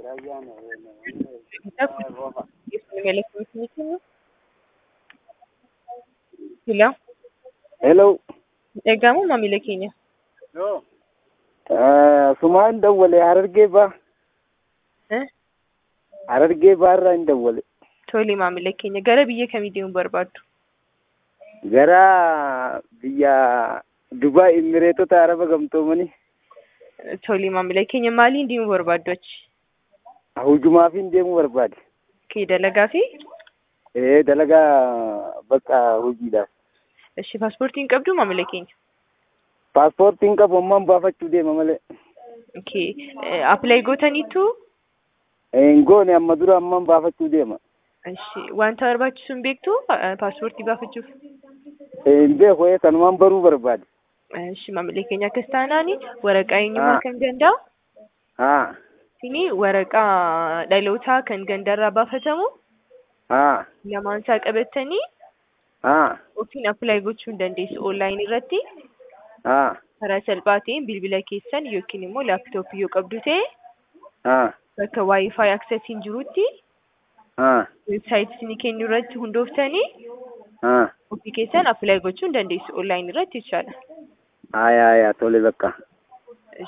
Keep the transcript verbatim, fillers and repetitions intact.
Hello. Hello. Egamu maamila keenya. Ah, sumaan dawwale Harargee baa. Eh? Harargee baarraa hin dawwale. Tole maamila keenya gara biyya kamii deemuu barbaaddu? Gara biyya Dubai Imireetota Araba Gamtoomanii. Tole maamila keenya maaliin deemuu barbaaddu achi? Hujumaaf hin deemuu barbaade. Kee dalagaa fi? Eh, dalagaa bakka hojiidhaaf. Eshi paaspoortiin qabdu maamila keenya? Paaspoortiin qabu ammaan baafachuu deema malee. Okay. Apply gootaniitu? Hin goone amma dura ammaan baafachuu deema. Eshi wanta barbaachisu hin beektu paaspoortii baafachuuf? Hin beeku sanumaan baruu barbaade. Eshi maamila keenya akkas taanaani waraqaa eenyummaa kan gandaa? Haa. Sini waraqaa dhalootaa kan gandarraa baafatamu? Haa. Lamaan isaa qabatanii? Haa. Ofiin apply gochuu hin dandeessu online irratti? Haa. Karaa salphaa ta'een bilbila keessan yookiin immoo laaptooppii yoo qabdu ta'e Haa. bakka wifi access hin jirutti Haa. website isin kennu irratti hundooftanii Haa. ofii keessan apply gochuu hin dandeessu online irratti jechaadha. Haa yaa yaa tole bakka.